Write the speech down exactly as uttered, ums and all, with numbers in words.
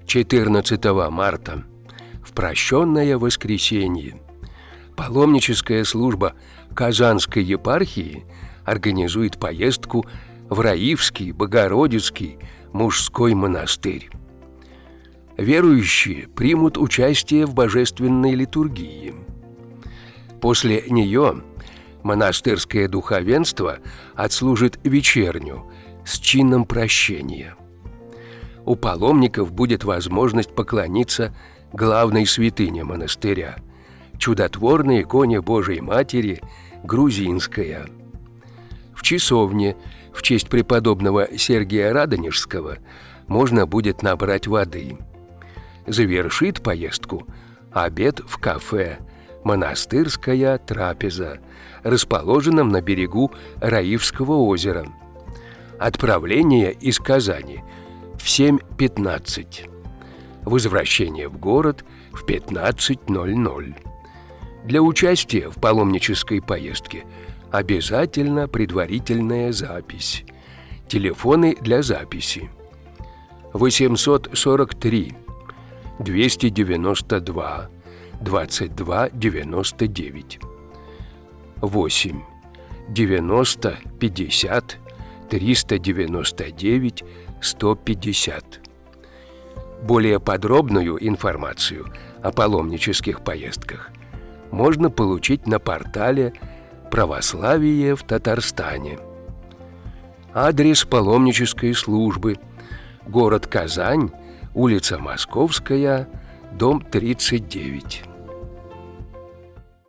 четырнадцатого марта, в прощенное воскресенье, паломническая служба Казанской епархии организует поездку в Раифский Богородицкий мужской монастырь. Верующие примут участие в божественной литургии. После нее монастырское духовенство отслужит вечерню с чином прощения. У паломников будет возможность поклониться главной святыне монастыря – чудотворной иконе Божией Матери грузинская. В часовне в честь преподобного Сергия Радонежского можно будет набрать воды. Завершит поездку обед в кафе «Монастырская трапеза», расположенном на берегу Раифского озера. Отправление из Казани в семь пятнадцать. Возвращение в город в пятнадцать ноль ноль. Для участия в паломнической поездке обязательно предварительная запись. Телефоны для записи: восемьсот сорок три двести девяносто два двадцать два девяносто девять, восемь девяносто пятьдесят триста девяносто девять сто пятьдесят. Более подробную информацию о паломнических поездках можно получить на портале «Православие в Татарстане». Адрес паломнической службы: город Казань, улица Московская, дом тридцать девять.